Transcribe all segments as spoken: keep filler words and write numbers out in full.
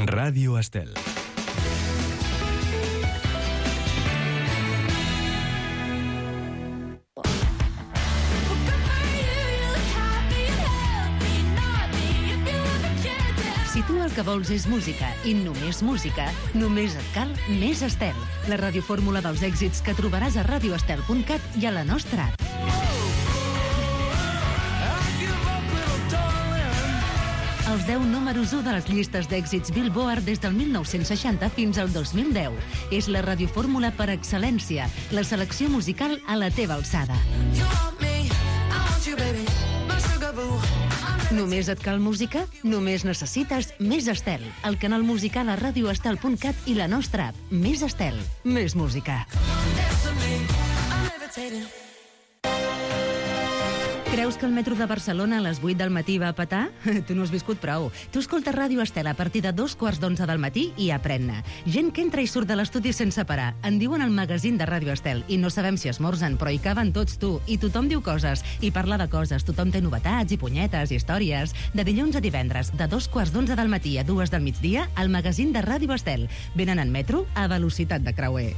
Ràdio Estel. Si tu el que vols és música i només música, només et cal Més Estel, la radiofórmula dels èxits que trobaràs a radio estel punt cat i a la nostra app. Els deu números u de les llistes d'èxits Billboard des del mil nou-cents seixanta fins al dos mil deu. És la radiofórmula per excel·lència, la selecció musical a la teva alçada. Només et cal música? Només necessites Més Estel, el canal musical a radio estel punt cat i la nostra app. Més Estel, més música. Creus que el metro de Barcelona a les vuit del matí va a petar? Tu no has viscut prou. Tu escoltes Ràdio Estel a partir de dos quarts d'onze del matí i aprèn-ne. Gent que entra i surt de l'estudi sense parar. En diuen el magazín de Ràdio Estel i no sabem si esmorzen, però hi caben tots, tu. I tothom diu coses i parla de coses. Tothom té novetats i punyetes i històries. De dilluns a divendres, de dos quarts d'onze del matí a dues del migdia, el magazín de Ràdio Estel. Venen en metro a velocitat de creuer.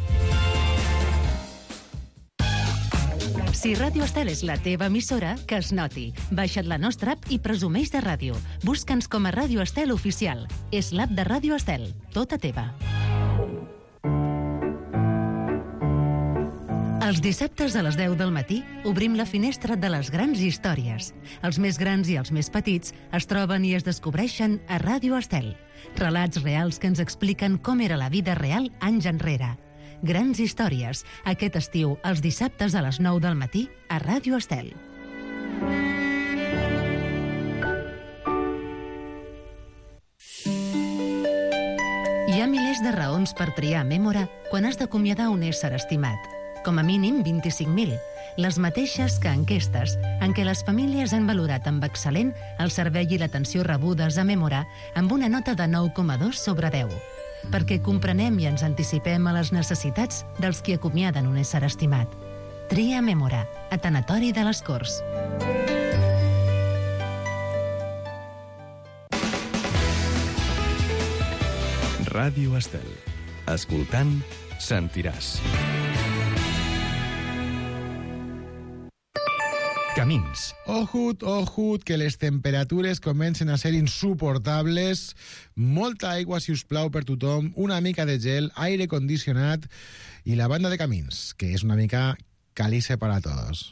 Si Ràdio Estel és la teva emissora, que es noti. Baixa't la nostra app i presumeix de ràdio. Busca'ns com a Ràdio Estel Oficial. És l'app de Ràdio Estel, tota teva. Els dissabtes a les deu del matí obrim la finestra de les grans històries. Els més grans i els més petits es troben i es descobreixen a Ràdio Estel. Relats reals que ens expliquen com era la vida real anys enrere. Grans històries, aquest estiu, els dissabtes a les nou del matí, a Ràdio Estel. Hi ha milers de raons per triar Mémora quan has d'acomiadar un ésser estimat. Com a mínim vint-i-cinc mil, les mateixes que enquestes en què les famílies han valorat amb excel·lent el servei i l'atenció rebudes a Mémora amb una nota de nou coma dos sobre deu. Perquè comprenem i ens anticipem a les necessitats dels qui acomiaden un ésser estimat. Tria Mémora, a Tanatori de les Corts. Ràdio Estel. Escoltant, sentiràs. Camins. Ojut, ojut, que les temperatures comencen a ser insuportables. Molta aigua, si us plau, per tothom, una mica de gel, aire condicionat i la banda de Camins, que és una mica calice para todos.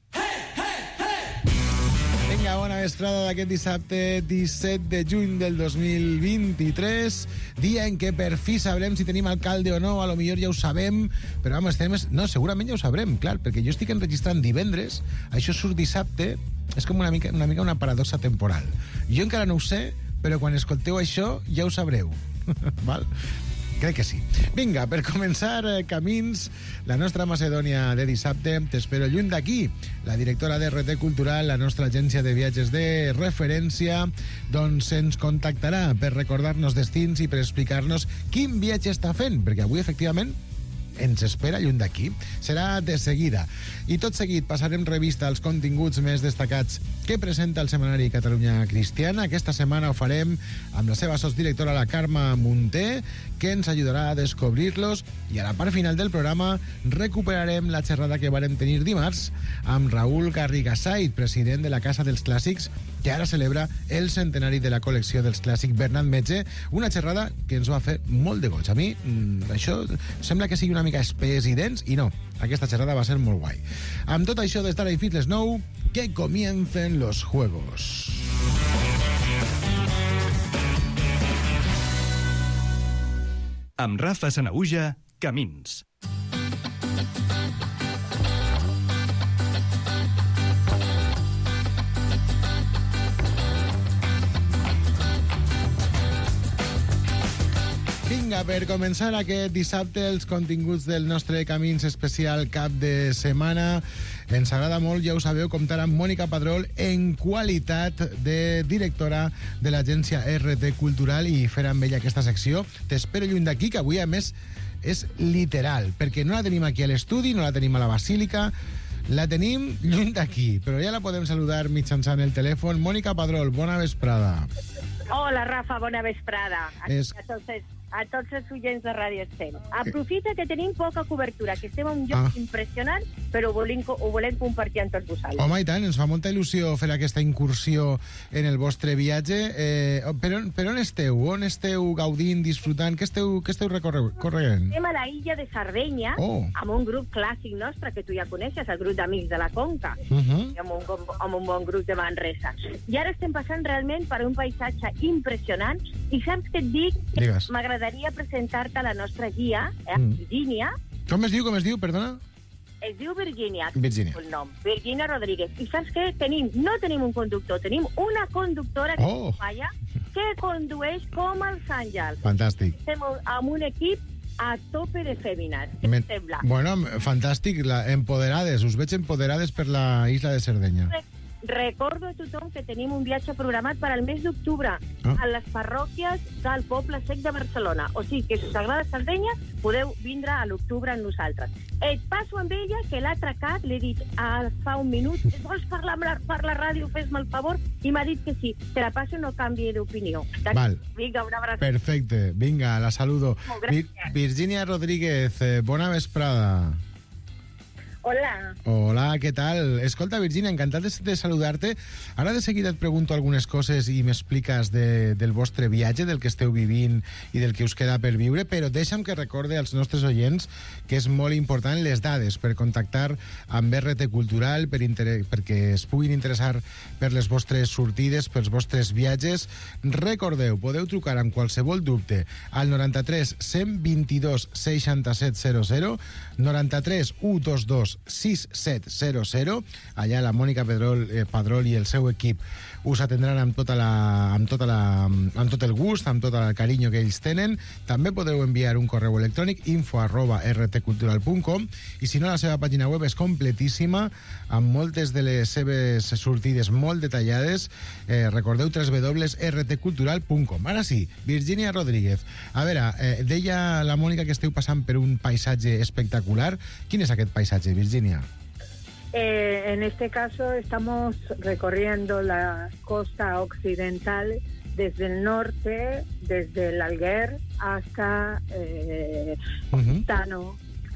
Vinga, bona vesprada d'aquest dissabte disset de juny del dos mil vint-i-tres, dia en què per fi sabrem si tenim alcalde o no, a lo millor ja ho sabem, però vamos, estem... no, segurament ja ho sabrem, clar, perquè jo estic enregistrant divendres, això surt dissabte, és com una mica una, mica una paradoxa temporal. Jo encara no ho sé, però quan escolteu això ja ho sabreu. Val? Crec que sí. Vinga, per començar, eh, Camins, la nostra Macedònia de dissabte, t'espero lluny d'aquí. La directora de R T Cultural, la nostra agència de viatges de referència, doncs ens contactarà per recordar-nos destins i per explicar-nos quin viatge està fent, perquè avui, efectivament, ens espera lluny d'aquí. Serà de seguida. I tot seguit passarem revista als continguts més destacats que presenta el setmanari Catalunya Cristiana. Aquesta setmana ho farem amb la seva sotsdirectora, la Carme Munté, que ens ajudarà a descobrir-los, i a la part final del programa recuperarem la xerrada que vàrem tenir dimarts amb Raül Garrigasait, president de la Casa dels Clàssics, que ara celebra el centenari de la col·lecció dels clàssics Bernat Metge, una xerrada que ens va fer molt de goig. A mi, això sembla que sigui una mica espès i dens, i no, aquesta xerrada va ser molt guai. Amb tot això d'estar ahí fins les nou, que comiencen los juegos. Amb Rafa Sanahuja, Camins. Vinga, per començar aquest dissabte, els continguts del nostre Camins especial cap de setmana. Ens agrada molt, ja ho sabeu, comptar amb Mònica Padrol en qualitat de directora de l'agència R T Cultural i fer amb ella aquesta secció. T'espero lluny d'aquí, que avui, a més, és literal, perquè no la tenim aquí a l'estudi, no la tenim a la Basílica, la tenim lluny d'aquí, però ja la podem saludar mitjançant el telèfon. Mònica Padrol, bona vesprada. Hola, Rafa, bona vesprada. És... A tots els, a tots els oients de Ràdio Estel. Aprofita que tenim poca cobertura, que estem a un lloc Ah. impressionant, però ho volem, ho volem compartir amb tots vosaltres. Home, i tant, ens fa molta il·lusió fer aquesta incursió en el vostre viatge. Eh, per, on, per on esteu? On esteu gaudint, disfrutant? Què esteu, què esteu recorre- corregent? Estem a la illa de Sardenya, Oh. amb un grup clàssic nostre, que tu ja coneixes, el grup d'Amics de la Conca, Uh -huh. amb un, bon- amb un bon grup de Manresa. I ara estem passant realment per un paisatge impressionant, i saps què et dic? Digues. M'agradaria presentar-te la nostra guia, eh, Mm. Virgínia. Com es diu, com es diu, perdona? Es diu Virgínia. Virgínia. El nom. Virgínia Rodríguez. I saps què? Tenim, no tenim un conductor, tenim una conductora que Oh. falla, que condueix com els àngels. Fantàstic. Estem amb un equip a tope de fèmines. Què Me- et sembla? Bueno, fantàstic, la, empoderades, us veig empoderades per la isla de Sardenya. Re- Recordo a tothom que tenim un viatge programat per al mes d'octubre Ah. a les parròquies del Poble Sec de Barcelona. O sigui que si us agrada Sardenya, podeu vindre a l'octubre amb nosaltres. Et passo amb ella, que l'ha atracat, l'he dit ah, fa un minut, vols parlar amb la, per la ràdio, fes-me el favor? I m'ha dit que sí. Te la passo, no canvi d'opinió. Val. Vinga, una abraçada. Perfecte, vinga, la saludo. Molt gràcies. Vir- Virgínia Rodríguez, eh, bona vesprada. Hola. Hola, què tal? Escolta, Virgínia, encantat de, de saludar-te. Ara de seguida et pregunto algunes coses i m'expliques de, del vostre viatge, del que esteu vivint i del que us queda per viure, però deixa'm que recorde als nostres oients que és molt important les dades per contactar amb R T Cultural, per inter... perquè es puguin interessar per les vostres sortides, pels vostres viatges. Recordeu, podeu trucar amb qualsevol dubte al noranta-tres cent vint-i-dos seixanta-set zero zero, noranta-tres cent vint-i-dos sis set zero zero. Allà la Mònica Pedrol, eh, Padrol i el seu equip us atendran amb tota la, amb tota la, amb tot el gust, amb tot el carinyo que ells tenen. També podeu enviar un correu electrònic info arroba rtcultural punt com, i si no, la seva pàgina web és completíssima, amb moltes de les seves sortides molt detallades. Eh, recordeu w w w punt r t cultural punt com. Ara sí, Virgínia Rodríguez. A veure, eh, deia la Mònica que esteu passant per un paisatge espectacular. Quin és aquest paisatge, Virgínia? Eh, en este caso estamos recorriendo la costa occidental desde el norte, desde el Alguer hasta eh, Uh-huh. Tano,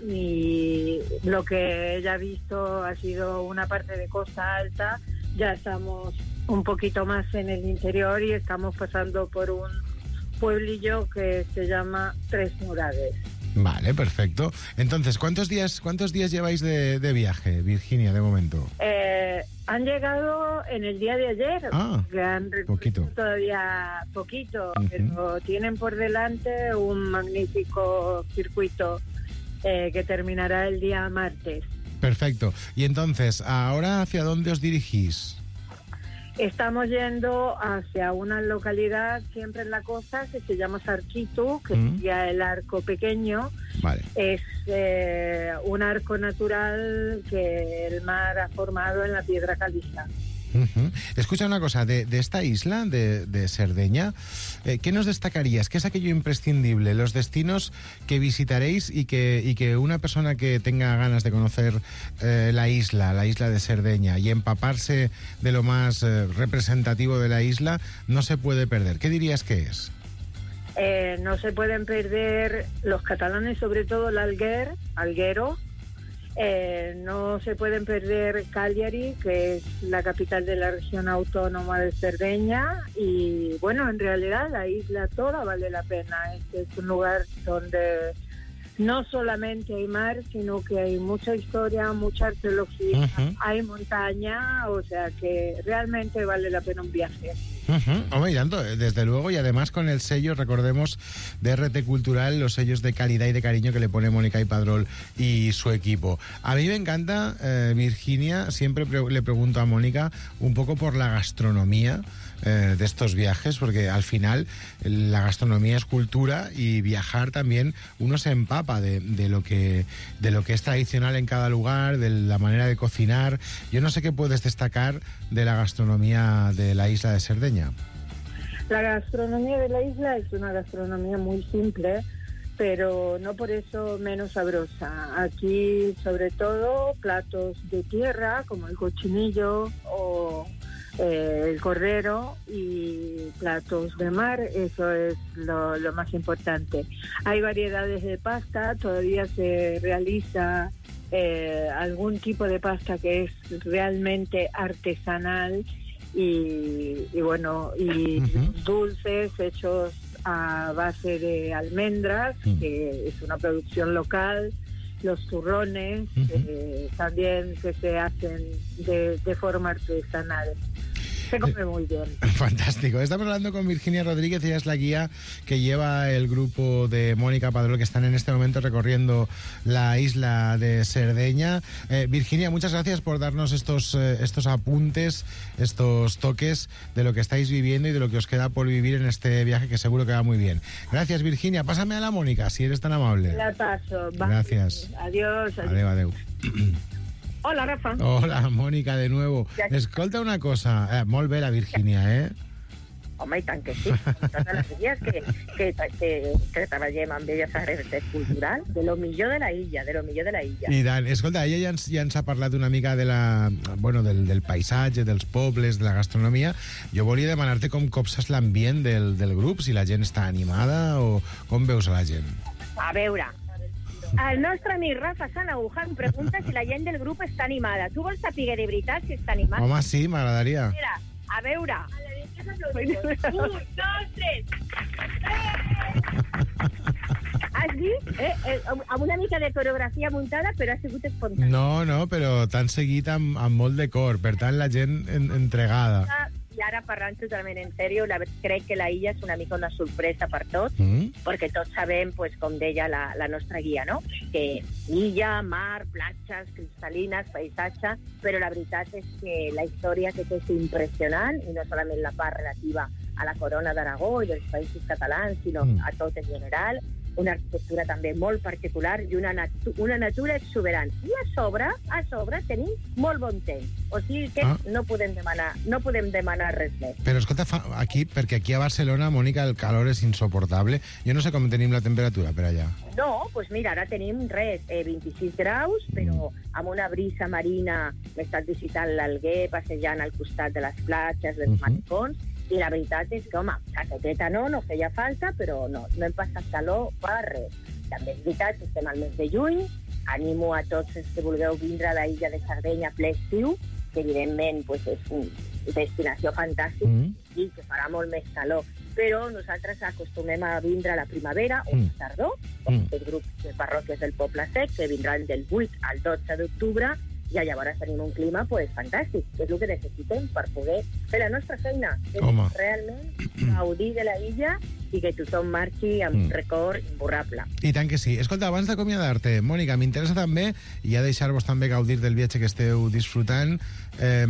y lo que ella ha visto ha sido una parte de costa alta. Ya estamos un poquito más en el interior y estamos pasando por un pueblillo que se llama Tres Murades. Vale, perfecto. Entonces, ¿cuántos días cuántos días lleváis de, de viaje, Virginia, de momento? Eh, han llegado en el día de ayer, Ah, que han recorrido poquito. todavía poquito, Ujú. pero tienen por delante un magnífico circuito eh, que terminará el día martes. Perfecto. Y entonces, ¿ahora hacia dónde os dirigís? Estamos yendo hacia una localidad siempre en la costa que se llama Sarquitu, que Mm. sería el arco pequeño. Vale. Es eh, un arco natural que el mar ha formado en la piedra caliza. Uh-huh. Escucha una cosa, de, de esta isla, de, de Cerdeña, eh, ¿qué nos destacarías? ¿Qué es aquello imprescindible? Los destinos que visitaréis y que, y que una persona que tenga ganas de conocer eh, la isla, la isla de Cerdeña, y empaparse de lo más eh, representativo de la isla, no se puede perder. ¿Qué dirías que es? Eh, no se pueden perder los catalanes, sobre todo el Alguer, Alguero. Eh, no se pueden perder Cagliari, que es la capital de la región autónoma de Cerdeña. Y bueno, en realidad la isla toda vale la pena. Este es un lugar donde no solamente hay mar, sino que hay mucha historia, mucha arqueología, Ujú. hay montaña, o sea que realmente vale la pena un viaje. Uh-huh. Hombre, y tanto, desde luego, y además con el sello, recordemos, de R T Cultural, los sellos de calidad y de cariño que le pone Mónica y Padrol y su equipo. A mí me encanta, eh, Virginia, siempre pre- le pregunto a Mónica un poco por la gastronomía eh, de estos viajes, porque al final la gastronomía es cultura y viajar también uno se empapa de, de lo que de lo que es tradicional en cada lugar, de la manera de cocinar. Yo no sé qué puedes destacar de la gastronomía de la isla de Cerdeña. La gastronomía de la isla es una gastronomía muy simple, pero no por eso menos sabrosa. Aquí, sobre todo, platos de tierra, como el cochinillo o eh, el cordero y platos de mar, eso es lo, lo más importante. Hay variedades de pasta, todavía se realiza eh, algún tipo de pasta que es realmente artesanal y, y bueno, y uh-huh. dulces hechos a base de almendras, uh-huh. que es una producción local. Los turrones uh-huh. eh, también que se hacen de, de forma artesanal. Se come muy bien. Fantástico. Estamos hablando con Virginia Rodríguez, ella es la guía que lleva el grupo de Mónica Padrol, que están en este momento recorriendo la isla de Cerdeña. Eh, Virginia, muchas gracias por darnos estos, eh, estos apuntes, estos toques de lo que estáis viviendo y de lo que os queda por vivir en este viaje, que seguro que va muy bien. Gracias, Virginia. Pásame a la Mónica, si eres tan amable. La paso. Va. Gracias. Adiós. adiós. Adeu, adeu. Hola, Rafa. Hola, Mònica, de nuevo. Ja. Escolta una cosa, eh, molt bé la Virgínia, eh? Home, i tant que sí. Totes les dies que, que, que, que treballem amb elles a Revertés Cultural, de lo millor de la illa, de lo millor de la illa. I tant. Escolta, ella ja ens, ja ens ha parlat una mica de la, bueno, del, del paisatge, dels pobles, de la gastronomia. Jo volia demanar-te com copses l'ambient del, del grup, si la gent està animada o com veus a la gent. A veure, el nostre amic Rafa Sanauja em pregunta si la gent del grup està animada. Tu vols saber de veritat si està animada? Home, sí, m'agradaria. Mira, a veure. Un, dos, tres. Has vist? Eh, eh, amb una mica de coreografia muntada, però ha sigut espontani. No, no, però t'han seguit amb, amb molt de cor. Per tant, la gent en, entregada. I ara, parlant totalment en sèrio, la, crec que la illa és una mica una sorpresa per tots, mm. perquè tots sabem, pues, com deia la, la nostra guia, no? Que illa, mar, platges, cristal·lines, paisatge, però la veritat és que la història que és impressionant, i no solament la part relativa a la corona d'Aragó i dels països catalans, sinó mm. a tot en general, una arquitectura també molt particular i una, natu una natura exuberant. I a sobre, a sobre tenim molt bon temps. O sigui que ah. no podem demanar no podem demanar res més. Però escolta, fa, aquí, perquè aquí a Barcelona, Mònica, el calor és insoportable. Jo no sé com tenim la temperatura per allà. No, doncs pues mira, ara tenim res, eh, vint-i-sis graus, però amb una brisa marina. M'he estat visitant l'Alguer, passejant al costat de les platges, dels uh -huh. malecons, i la veritat és que, home, jaqueteta no, no feia falta, però no, no hem passat calor per res. També és veritat que estem al mes de juny, animo a tots els que vulgueu vindre a la illa de Sardenya ple estiu, que evidentment pues, és una destinació fantàstica mm. i que farà molt més calor. Però nosaltres acostumem a vindre a la primavera o a la tardor, mm. els grups de parròquies del Poble Sec, que vindran del vuit al dotze d'octubre, i llavors tenim un clima pues, fantàstic, que és el que necessitem per poder fer la nostra feina, que és Home. realment gaudir de la illa i que tothom marxi amb un mm. record imborrable. I tant que sí. Escolta, abans d'acomiadar-te, Mònica, m'interessa també, i ja deixar-vos també gaudir del viatge que esteu disfrutant, eh,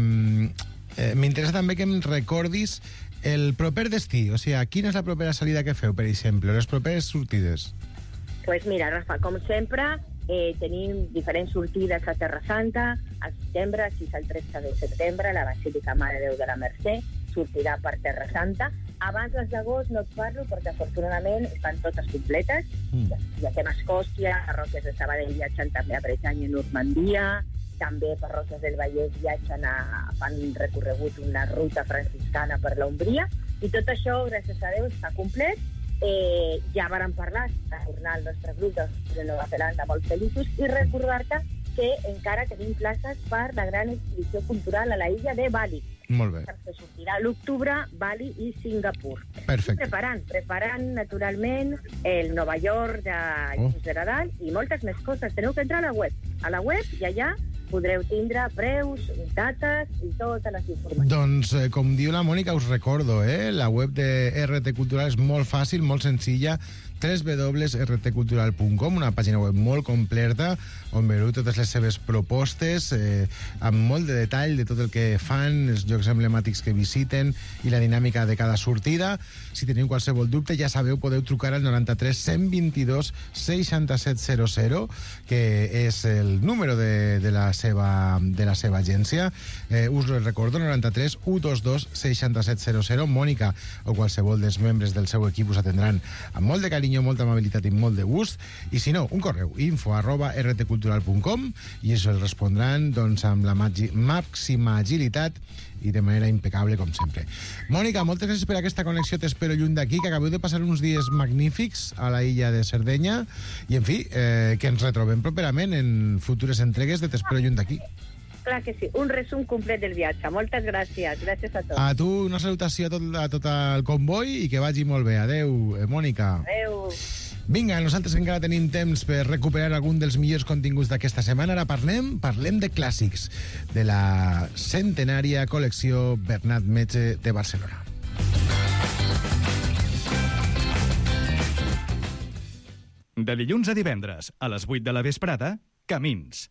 eh, m'interessa també que em recordis el proper destí, o sigui, quina és la propera salida que feu, per exemple, les properes sortides? Doncs pues mira, Rafa, com sempre, Eh, tenim diferents sortides a Terra Santa, al setembre, sis al tretze de setembre, la Basílica Mare de Déu de la Mercè sortirà per Terra Santa. Abans les d'agost no et parlo perquè afortunadament estan totes completes. Mm. Ja, ja estem a Escòcia, parròquies de Sabadell viatgen també a Bretanya i Normandia, també parròquies del Vallès viatgen a, fan un recorregut, una ruta franciscana per l'Umbria, i tot això, gràcies a Déu, està complet. Eh, ja vàrem parlar de tornar al nostre grup de Nova Zelanda molt feliços i recordar-te que encara tenim places per la gran exhibició cultural a la illa de Bali. Molt bé. Que sortirà a l'octubre, Bali i Singapur. Perfecte. Preparant, preparant naturalment el Nova York de Lluís oh. de Nadal i moltes més coses. Teniu que entrar a la web, a la web i allà podreu tindre preus, dates i totes les informacions. Doncs, eh, com diu la Mònica, us recordo, eh? La web de R T Cultural és molt fàcil, molt senzilla, w w w punt r t cultural punt com, una pàgina web molt completa, on veureu totes les seves propostes, eh, amb molt de detall de tot el que fan, els llocs emblemàtics que visiten i la dinàmica de cada sortida. Si teniu qualsevol dubte, ja sabeu, podeu trucar al noranta-tres cent vint-i-dos seixanta-set zero zero, que és el número de, de, la, seva, de la seva agència. Eh, us ho recordo, noranta-tres cent vint-i-dos seixanta-set zero zero. Mònica o qualsevol dels membres del seu equip us atendran amb molt de carinyo, molta amabilitat i molt de gust. I si no, un correu, info arroba r t cultural punt com, i això el respondran doncs, amb la màxima agilitat i de manera impecable, com sempre. Mònica, moltes gràcies per aquesta connexió T'espero lluny d'aquí, que acabeu de passar uns dies magnífics a la illa de Sardenya, i, en fi, eh, que ens retrobem properament en futures entregues de T'espero lluny d'aquí. Clar que sí, un resum complet del viatge. Moltes gràcies, gràcies a tots. A tu, una salutació a tot, a tot el comboi i que vagi molt bé. Adeu, eh, Mònica. Adeu. Vinga, nosaltres encara tenim temps per recuperar algun dels millors continguts d'aquesta setmana. Ara parlem, parlem de clàssics, de la centenària col·lecció Bernat Metge de Barcelona. De dilluns a divendres, a les vuit de la vesprada, Camins.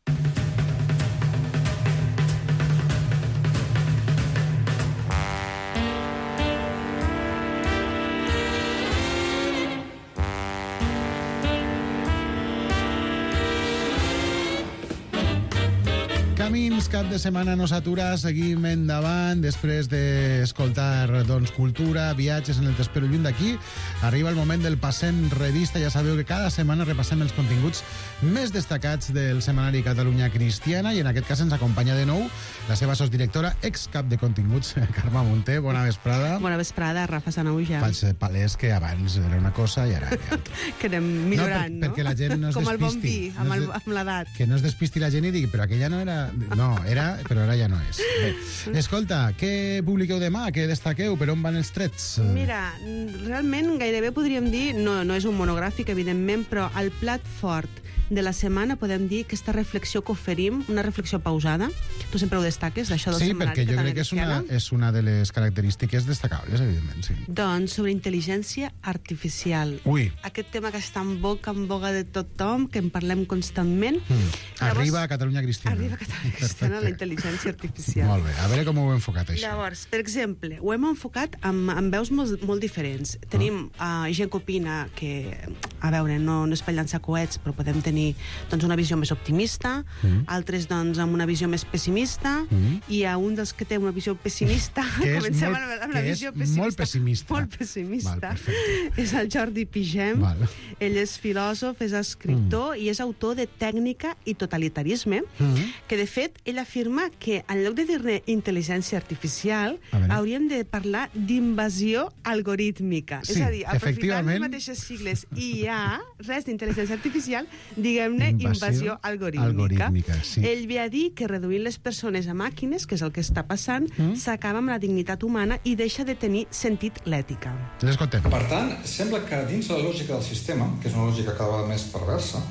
Camins, cap de setmana no s'atura, seguim endavant, després d'escoltar doncs, cultura, viatges en el T'espero lluny d'aquí. Arriba el moment del Passem Revista. Ja sabeu que cada setmana repassem els continguts més destacats del setmanari Catalunya Cristiana, i en aquest cas ens acompanya de nou la seva sosdirectora, ex-cap de continguts, Carme Munté. Bona vesprada. Bona vesprada, Rafa Sanauja. Faig palès que abans era una cosa i ara era altra. Que anem millorant, no? Per, perquè la gent no es Com despisti. el bon vi, amb, no el, de... amb l'edat. Que no es despisti la gent i digui, però aquella no era... No, era, però ara ja no és. Bé. Escolta, què publiqueu demà? Què destaqueu? Per on van els trets? Mira, realment gairebé podríem dir, no, no és un monogràfic, evidentment, però el plat fort de la setmana podem dir que aquesta reflexió que oferim, una reflexió pausada, tu sempre ho destaques, d'això del sí, setmanari perquè jo Catalunya crec que és una, Cristiana. és una de les característiques destacables, evidentment, sí. Doncs sobre intel·ligència artificial. Ui. Aquest tema que està en boca, en boga de tothom, que en parlem constantment. Mm. Arriba Llavors, a Catalunya Cristiana. Arriba a Catalunya Cristiana, Perfecte. la intel·ligència artificial. Molt bé, a veure com ho heu enfocat, això. Llavors, per exemple, ho hem enfocat amb, amb veus molt, molt diferents. Tenim uh, gent que opina que, a veure, no, no és per llançar coets, però podem tenir doncs, una visió més optimista, mm. altres doncs, amb una visió més pessimista, mm. i a un dels que té una visió pessimista, que és comencem molt, amb la que visió és pessimista. molt pessimista. Molt pessimista. Val, perfecte. És el Jordi Pigem. Val. Ell és filòsof, és escriptor mm. i és autor de Tècnica i totalitarisme, mm. que de fet ell afirma que en lloc de dir-ne intel·ligència artificial hauríem de parlar d'invasió algorítmica. Sí, és a dir, aprofitant efectivament. les mateixes sigles I A, res d'intel·ligència artificial, diguem-ne invasió algorítmica. algorítmica, sí. Ell ve a dir que reduint les persones a màquines, que és el que està passant, mm. s'acaba amb la dignitat humana i deixa de tenir sentit l'ètica. L'escoltem. Per tant, sembla que dins la lògica del sistema, que és una lògica cada vegada més perversa,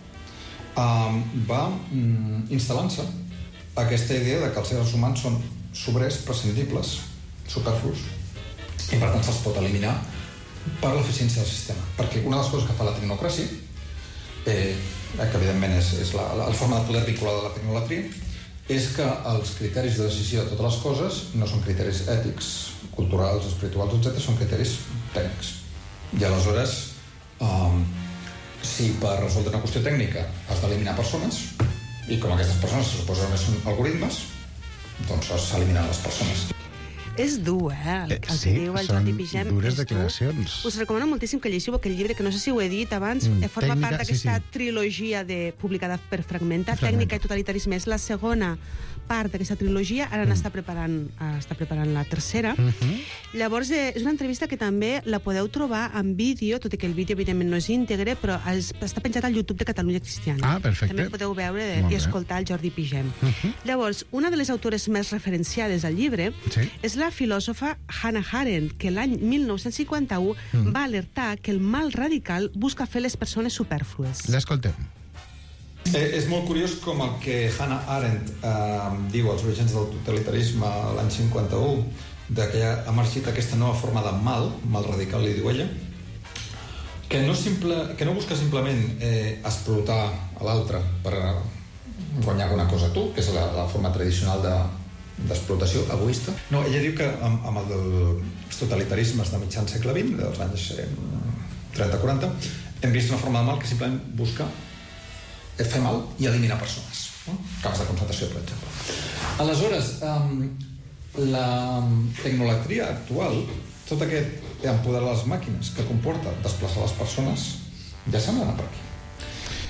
um, va um, instal·lant-se aquesta idea de que els éssers humans són sobrers, prescindibles, superflus, i per tant se'ls pot eliminar per l'eficiència del sistema. Perquè una de les coses que fa la tecnocràcia, eh, que evidentment és, és la, la, la forma de poder vinculada a la tecnolatria, és que els criteris de decisió de totes les coses no són criteris ètics, culturals, espirituals, etcètera, són criteris tècnics. I aleshores, um, si per resoldre una qüestió tècnica has d'eliminar persones, i com aquestes persones se suposa que són algoritmes, doncs s'eliminen les persones. És dur, eh, el, el que sí, diu el Jordi Pigem. Són dures és declaracions. dur. Us recomano moltíssim que llegiu aquell llibre, que no sé si ho he dit abans, Mm, mm, forma tècnica, part d'aquesta sí, sí. trilogia de, publicada per Fragmenta, Fragmenta. Tècnica i totalitarisme. És la segona part d'aquesta trilogia, ara mm. n'està preparant, està preparant la tercera. Mm -hmm. Llavors, eh, és una entrevista que també la podeu trobar en vídeo, tot i que el vídeo, evidentment, no és íntegre, però es, està penjat al YouTube de Catalunya Cristiana. Ah, perfecte. També podeu veure Molt i bé. escoltar el Jordi Pigem. Mm -hmm. Llavors, una de les autores més referenciades al llibre Sí. és la filòsofa Hannah Arendt, que l'any mil nou-cents cinquanta-u mm. va alertar que el mal radical busca fer les persones superflues. L'escoltem. Eh, és molt curiós com el que Hannah Arendt eh, diu als orígens del totalitarisme l'any cinquanta-u, de que ha emergit aquesta nova forma de mal, mal radical, li diu ella, que no, simple, que no busca simplement eh, explotar a l'altre per guanyar alguna cosa a tu, que és la, la forma tradicional de, d'explotació egoista. No, ella diu que amb, amb el dels totalitarismes de mitjan segle vint, dels anys eh, trenta quaranta, hem vist una forma de mal que simplement busca fer mal i eliminar persones, no? Camps de concentració, per exemple. Aleshores, um, la tecnolatria actual, tot aquest empoderar les màquines que comporta desplaçar les persones, ja sembla anar per aquí.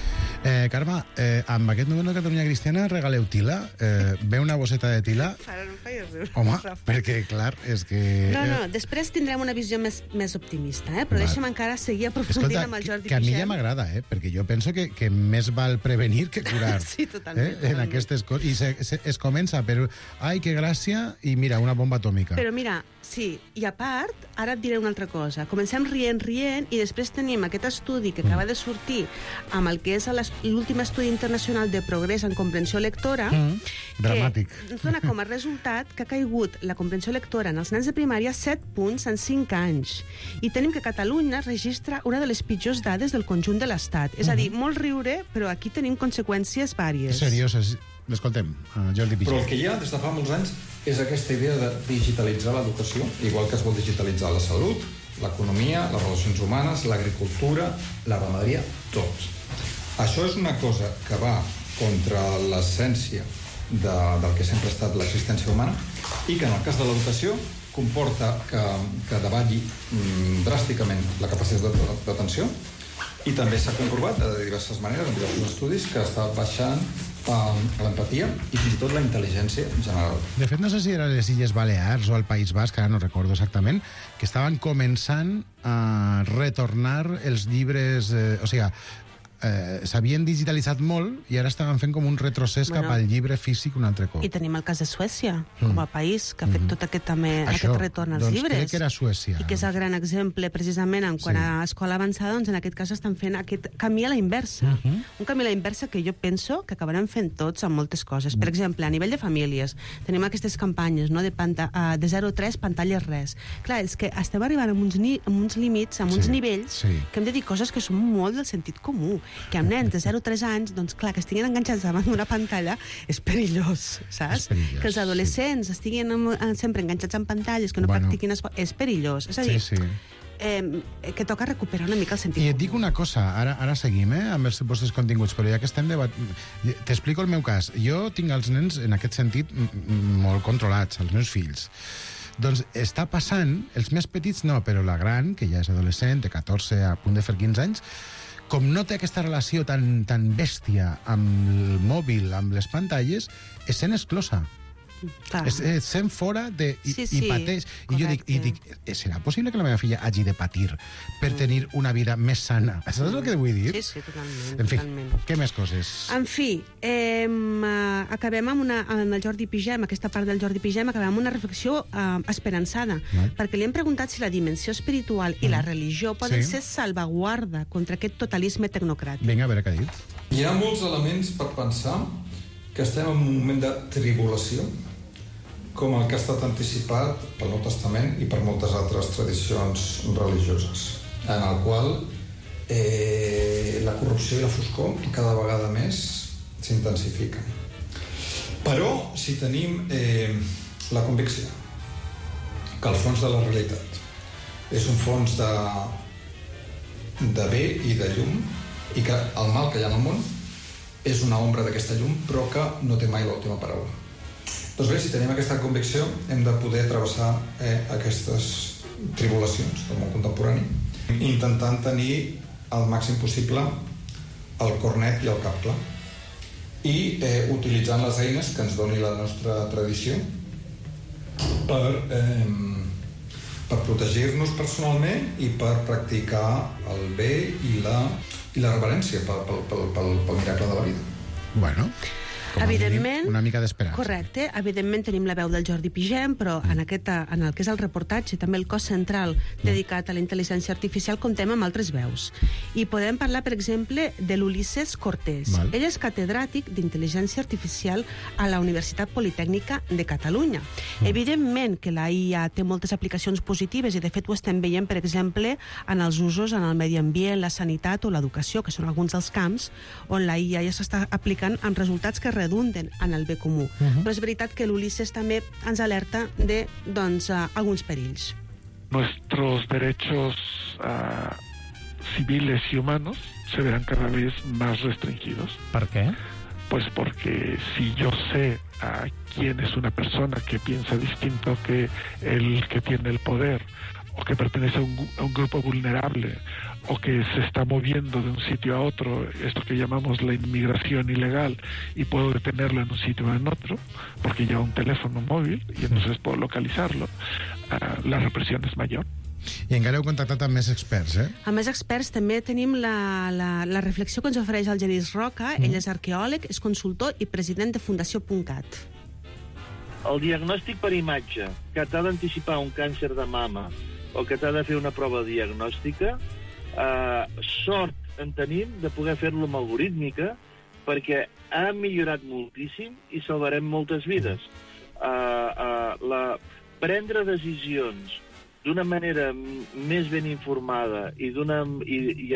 Eh, Carme, eh, amb aquest número de Catalunya Cristiana regaleu tila? Eh, ve una bosseta de tila? Ara no feies riure. Home, perquè, clar, és que... No, no, després tindrem una visió més, més optimista, eh? Però Val. deixa'm encara seguir aprofundint Escolta, amb el Jordi que, que a mi ja Pixem. m'agrada, eh? Perquè jo penso que, que més val prevenir que curar. Sí, totalment, Eh? En totalment. aquestes coses. I se, se, es comença per... Ai, que gràcia, i mira, una bomba atòmica. Però mira, sí, i a part, ara et diré una altra cosa. Comencem rient, rient, i després tenim aquest estudi que acaba de sortir amb el que és l'es- l'últim estudi internacional de progrés en comprensió lectora, Mm, dramàtic. que ens dona com a resultat que ha caigut la comprensió lectora en els nens de primària set punts en cinc anys. I tenim que Catalunya registra una de les pitjors dades del conjunt de l'Estat. És a dir, molt riure, però aquí tenim conseqüències vàries. Serioses. L'escoltem, uh, Jordi Però el Pixem. que hi ha des de fa molts anys és aquesta idea de digitalitzar l'educació, igual que es vol digitalitzar la salut, l'economia, les relacions humanes, l'agricultura, la ramaderia, tot. Això és una cosa que va contra l'essència de, del que sempre ha estat l'existència humana i que en el cas de l'educació comporta que, que davalli mm, dràsticament la capacitat de- d'atenció i també s'ha comprovat de diverses maneres, en diversos estudis, que està baixant eh, l'empatia i fins i tot la intel·ligència general. De fet, no sé si eren les Illes Balears o el País Basc, ara no recordo exactament, que estaven començant a retornar els llibres... Eh, o sigui, eh, s'havien digitalitzat molt i ara estaven fent com un retrocés Bueno. cap al llibre físic un altre cop. I tenim el cas de Suècia, com a país, que ha fet tot aquest, també, Això, aquest retorn als doncs, llibres. crec que era Suècia. I que és el gran exemple, precisament, en quant Sí. a escola avançada, doncs en aquest cas estan fent aquest camí a la inversa. Uh -huh. Un camí a la inversa que jo penso que acabarem fent tots amb moltes coses. Per exemple, a nivell de famílies, tenim aquestes campanyes, no?, de, panta uh, de zero a tres, pantalles res. Clar, és que estem arribant amb uns, ni amb uns límits, amb Sí, uns nivells, sí. que hem de dir coses que són molt del sentit comú. Que amb nens de zero a tres anys, doncs clar, que estiguin enganxats davant d'una pantalla és perillós, saps? És perillós, que els adolescents sí. estiguin amb, sempre enganxats en pantalles, que no Bueno. practiquin esport, és perillós. És a dir, Sí, sí. eh, que toca recuperar una mica el sentit I et comú. dic una cosa, ara, ara seguim eh, amb els vostres continguts, però ja que estem debat... T'explico el meu cas. Jo tinc els nens, en aquest sentit, m- m- molt controlats, els meus fills. Doncs està passant, els més petits no, però la gran, que ja és adolescent, de catorze a punt de fer quinze anys, com no té aquesta relació tan, tan bèstia amb el mòbil, amb les pantalles, es sent exclosa. Clar. Es, es sent fora de, i, Sí, sí, i pateix. I jo dic, i dic, serà possible que la meva filla hagi de patir per tenir una vida més sana? Saps el que vull dir? Sí, sí, totalment. En fi, totalment. què més coses? En fi, eh, acabem amb, una, amb el Jordi Pixem, aquesta part del Jordi Pixem, acabem amb una reflexió eh, esperançada, Val. perquè li hem preguntat si la dimensió espiritual i la religió poden Sí. ser salvaguarda contra aquest totalisme tecnocràtic. Vinga, a veure què ha dit. Hi ha molts elements per pensar que estem en un moment de tribulació, com el que ha estat anticipat pel Nou Testament i per moltes altres tradicions religioses, en el qual eh, la corrupció i la foscor cada vegada més s'intensifiquen. Però si tenim eh, la convicció que el fons de la realitat és un fons de, de bé i de llum i que el mal que hi ha en el món és una ombra d'aquesta llum però que no té mai l'última paraula. Doncs bé, si tenim aquesta convicció hem de poder travessar eh, aquestes tribulacions del món contemporani intentant tenir el màxim possible el cor net i el cap clar i eh, utilitzant les eines que ens doni la nostra tradició per, eh, per protegir-nos personalment i per practicar el bé i la, i la reverència pel, pel, pel, pel, pel miracle de la vida. Bueno, com a Evidentment, mínim, una mica d'esperança. Correcte, evidentment tenim la veu del Jordi Pixem, però en, aquest, en el que és el reportatge, també el cos central dedicat a la intel·ligència artificial, comptem amb altres veus. I podem parlar, per exemple, de l'Ulisses Cortés. Val. Ell és catedràtic d'intel·ligència artificial a la Universitat Politècnica de Catalunya. Mm. Evidentment que la I A té moltes aplicacions positives i, de fet, ho estem veient, per exemple, en els usos en el medi ambient, la sanitat o l'educació, que són alguns dels camps on la I A ja s'està aplicant amb resultats que redunden en el bé comú. Uh-huh. Però és veritat que l'Ulisses també ens alerta de, doncs, uh, alguns perills. Nuestros derechos uh, civiles y humanos se verán cada vez más restringidos. ¿Por qué? Pues porque si yo sé a quién es una persona que piensa distinto que el que tiene el poder, o que pertenece a un, a un grupo vulnerable, o que se está moviendo de un sitio a otro, esto que llamamos la inmigración ilegal, y puedo detenerlo en un sitio o en otro, porque lleva un teléfono móvil y entonces puedo localizarlo, uh, la represión es mayor. I encara heu contactat amb més experts, eh? A més experts també tenim la, la, la reflexió que ens ofereix el Genís Roca. Mm. Ell és arqueòleg, és consultor i president de Fundació .cat. El diagnòstic per imatge, que t'ha d'anticipar un càncer de mama o que t'ha de fer una prova diagnòstica, eh, sort en tenim de poder fer-lo amb algorítmica, perquè ha millorat moltíssim i salvarem moltes vides. Eh, eh, la, prendre decisions d'una manera més ben informada i, i, i,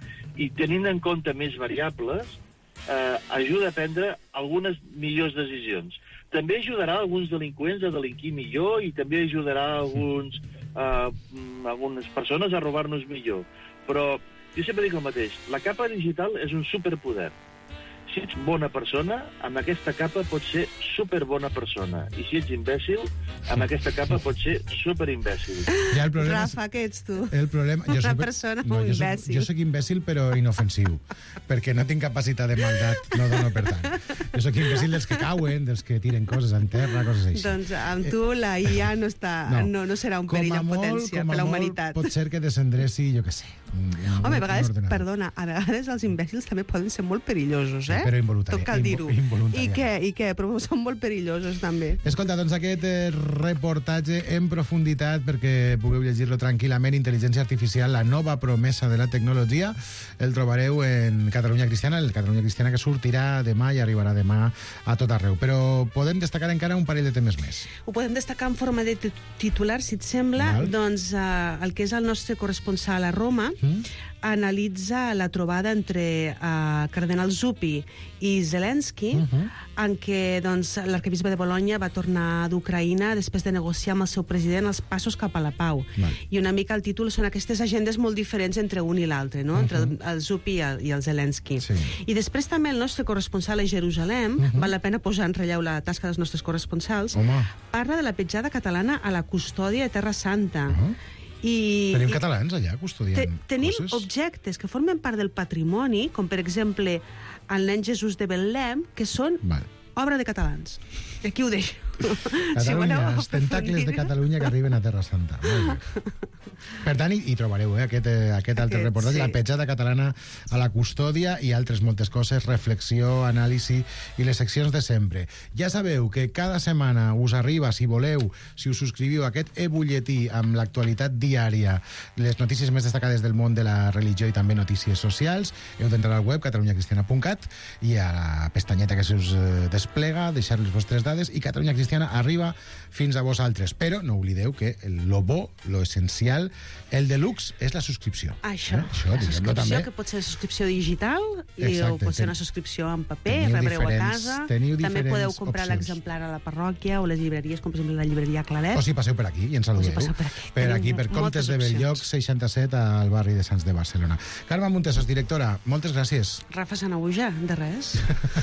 i tenint en compte més variables, eh, ajuda a prendre algunes millors decisions. També ajudarà alguns delinqüents a delinquir millor i també ajudarà alguns, eh, algunes persones a robar-nos millor. Però jo sempre dic el mateix, la capa digital és un superpoder. Si ets bona persona, amb aquesta capa pots ser superbona persona. I si ets imbècil, amb aquesta capa pots ser superimbècil. Ja el problema Rafa, què ets tu? El problema... Jo Una soc, persona no, o jo imbècil? Soc, jo soc imbècil, però inofensiu, perquè no tinc capacitat de maldat, no dono per tant. Jo soc imbècil dels que cauen, dels que tiren coses en terra, coses així. Doncs amb tu la I A no, està, no. no, no serà un perill en potència per la humanitat. Pot ser que descendressi, jo què sé. Un, Home, a vegades, un perdona, a vegades els imbècils també poden ser molt perillosos, eh? Però involuntari, Tot cal dir-ho. involuntari. I què? I què? Però són molt perillosos, també. Escolta, doncs aquest eh, reportatge en profunditat, perquè pugueu llegir-lo tranquil·lament, Intel·ligència Artificial, la nova promesa de la tecnologia, el trobareu en Catalunya Cristiana, el Catalunya Cristiana que sortirà demà i arribarà demà a tot arreu. Però podem destacar encara un parell de temes més. Ho podem destacar en forma de titular, si et sembla. Val. Doncs eh, el que és el nostre corresponsal a Roma mm. analitza la trobada entre uh, Cardenal Zuppi i Zelensky, uh -huh. en què doncs, l'arquebisbe de Bologna va tornar d'Ucraïna després de negociar amb el seu president els passos cap a la pau. Val. I una mica el títol són aquestes agendes molt diferents entre un i l'altre, no? Uh -huh. Entre el Zuppi i el, i el Zelensky. Sí. I després també el nostre corresponsal a Jerusalem, uh -huh. val la pena posar en relleu la tasca dels nostres corresponsals, Home. parla de la petjada catalana a la custòdia de Terra Santa. Uh -huh. I, tenim i, catalans allà custodiant te, tenim coses? objectes que formen part del patrimoni, com per exemple el nen Jesús de Betlem, que són Val. obra de catalans. I aquí ho deixo. Catalunya, els tentacles de Catalunya que arriben a Terra Santa. Molt bé. Per tant, hi, hi trobareu eh, aquest, eh, aquest altre aquest, reportatge, sí. La petjada catalana a la custòdia i altres moltes coses, reflexió, anàlisi i les seccions de sempre. Ja sabeu que cada setmana us arriba, si voleu, si us subscriviu a aquest e-butlletí amb l'actualitat diària, les notícies més destacades del món de la religió i també notícies socials, heu d'entrar al web catalunya cristiana punt cat i a la pestanyeta que se us eh, desplega, deixar les vostres dades i Catalunya Cristiana arriba fins a vosaltres. Però no oblideu que lo bo, lo essencial, el deluxe és la subscripció. Això, eh? Això la subscripció també. Que pot ser subscripció digital i Exacte, o pot ser ten... una subscripció en paper, rebreu a casa. També podeu comprar l'exemplar a la parròquia o les llibreries, com per exemple la llibreria Claret. O si passeu per aquí i ens saludeu. O si passeu per aquí. Per aquí, per Comtes de Belllloc, seixanta-set, al barri de Sants de Barcelona. Carme Montesos, directora, moltes gràcies. Rafa Sanahuja, de res.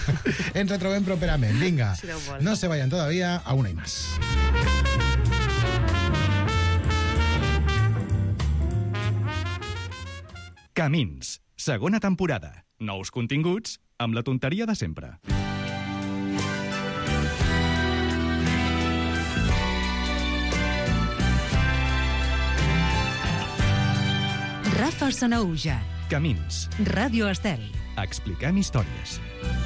Ens retrobem properament. Vinga, si no se vayan todavía, a una y más. Camins, segona temporada. Nous continguts amb la tonteria de sempre. Rafa Sanahuja. Camins. Ràdio Estel. Expliquem històries.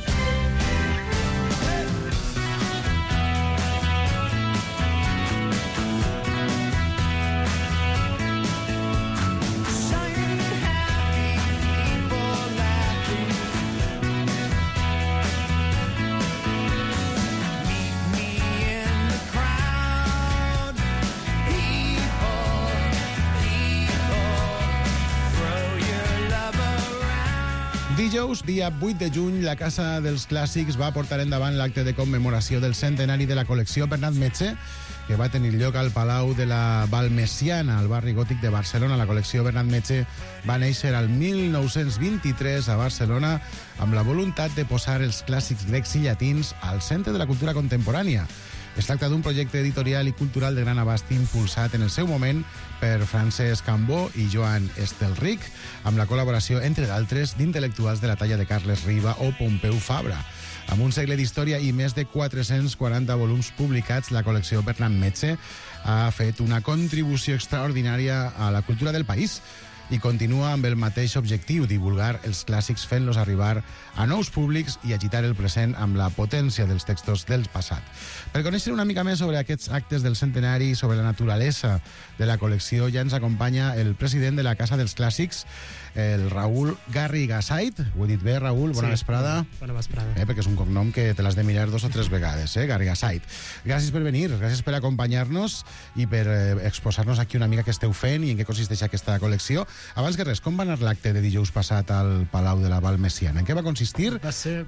Dijous, dia vuit de juny, la Casa dels Clàssics va portar endavant l'acte de commemoració del centenari de la col·lecció Bernat Metge, que va tenir lloc al Palau de la Balmesiana, al barri gòtic de Barcelona. La col·lecció Bernat Metge va néixer al mil nou-cents vint-i-tres a Barcelona amb la voluntat de posar els clàssics grecs i llatins al centre de la cultura contemporània. Es tracta d'un projecte editorial i cultural de gran abast impulsat en el seu moment per Francesc Cambó i Joan Estelric, amb la col·laboració, entre d'altres, d'intel·lectuals de la talla de Carles Riba o Pompeu Fabra. Amb un segle d'història i més de quatre-cents quaranta volums publicats, la col·lecció Bernat Metge ha fet una contribució extraordinària a la cultura del país i continua amb el mateix objectiu, divulgar els clàssics fent-los arribar a nous públics i agitar el present amb la potència dels textos del passat. Per conèixer una mica més sobre aquests actes del centenari i sobre la naturalesa de la col·lecció, ja ens acompanya el president de la Casa dels Clàssics, el Raül Garrigasait. Ho he dit bé, Raül? Bona sí, vesprada. Bona vesprada. Eh, perquè és un cognom que te l'has de mirar dos o tres vegades, eh? Garrigasait. Gràcies per venir, gràcies per acompanyar-nos i per eh, exposar-nos aquí una mica què esteu fent i en què consisteix aquesta col·lecció. Abans que res, com va anar l'acte de dijous passat al Palau de la Val Messiana? En què va consistir? Va ser,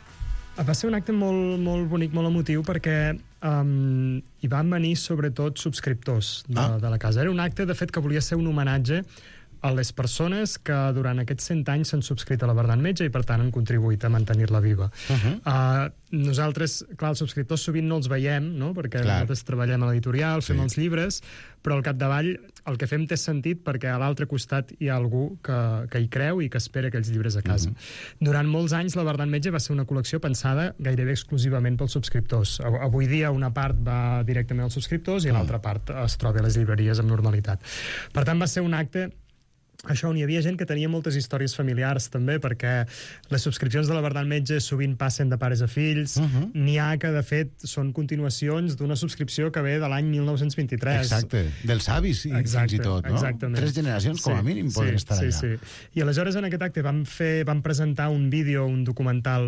va ser un acte molt, molt bonic, molt emotiu, perquè um, hi van venir sobretot subscriptors de, ah. de la casa. Era un acte, de fet, que volia ser un homenatge a les persones que durant aquests cent anys s'han subscrit a la Bernat Metge i, per tant, han contribuït a mantenir-la viva. Uh-huh. Uh, nosaltres, clar, els subscriptors sovint no els veiem, no?, perquè clar. Nosaltres treballem a l'editorial, fem sí. els llibres, però al capdavall el que fem té sentit perquè a l'altre costat hi ha algú que, que hi creu i que espera aquells llibres a casa. Uh-huh. Durant molts anys la Bernat Metge va ser una col·lecció pensada gairebé exclusivament pels subscriptors. Avui dia una part va directament als subscriptors i uh-huh. l'altra part es troba a les llibreries amb normalitat. Per tant, va ser un acte això on hi havia gent que tenia moltes històries familiars també, perquè les subscripcions de la Bernat Metge sovint passen de pares a fills. Uh-huh. N'hi ha que, de fet, són continuacions d'una subscripció que ve de l'any mil nou-cents vint-i-tres. Exacte, dels avis i Exacte, fins i tot, no? Exactament. Tres generacions, com sí, a mínim, poden sí, estar sí, allà. Sí. I aleshores, en aquest acte, vam, fer, vam presentar un vídeo, un documental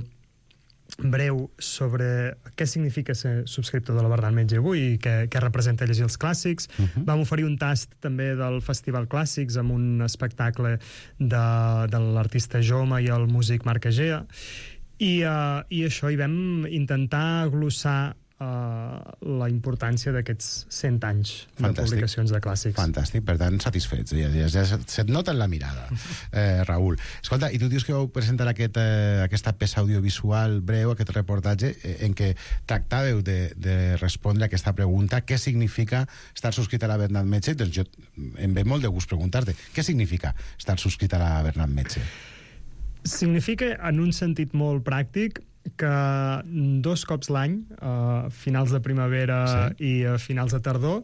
breu sobre què significa ser subscriptor de la Bernat Metge avui i què, què representa llegir els clàssics. Uh-huh. Vam oferir un tast també del Festival Clàssics amb un espectacle de, de l'artista Joma i el músic Marc Egea i, uh, i això hi vam intentar glossar Uh, la importància d'aquests cent anys Fantàstic. De publicacions de clàssics. Fantàstic, per tant, satisfets. Ja, ja, ja se't nota en la mirada, eh, Raül. Escolta, i tu dius que vau presentar aquest, eh, aquesta peça audiovisual breu, aquest reportatge, eh, en què tractàveu de, de respondre a aquesta pregunta, què significa estar subscrit a la Bernat Metge? Doncs jo em ve molt de gust preguntar-te, què significa estar subscrit a la Bernat Metge? Significa, en un sentit molt pràctic, que dos cops l'any, a finals de primavera sí. i a finals de tardor,